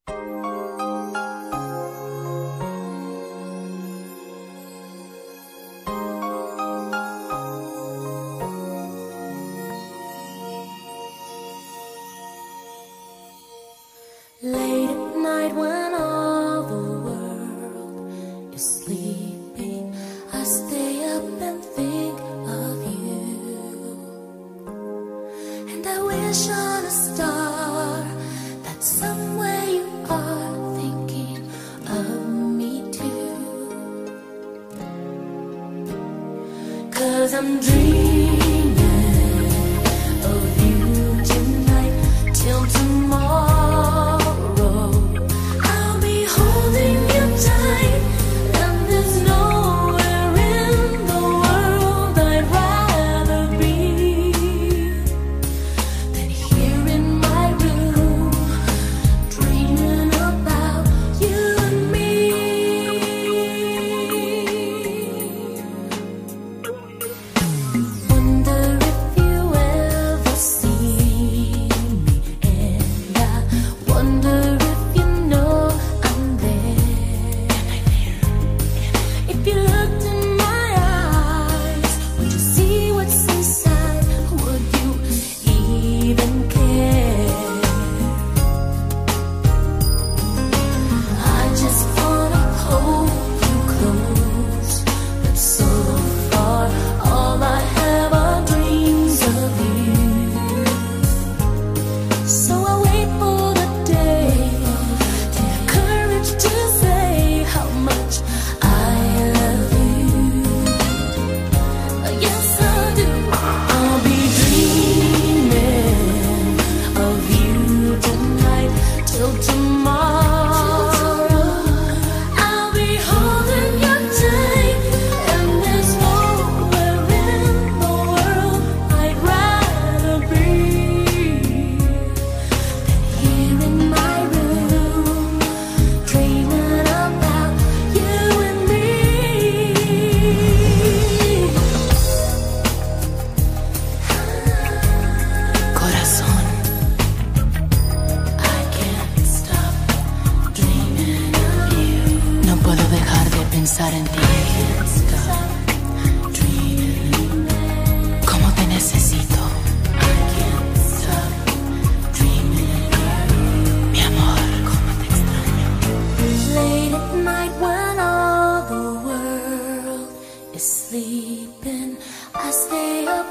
Late at night when all the world is sleeping, I stay up and think of you. And I wish on a star that somewhere you are thinking of me too. 'Cause I'm dreaming of you tonight till tomorrow. Pensar en ti, cómo te necesito, mi amor, cómo te extraño. Late at night when all the world is sleeping, I stay up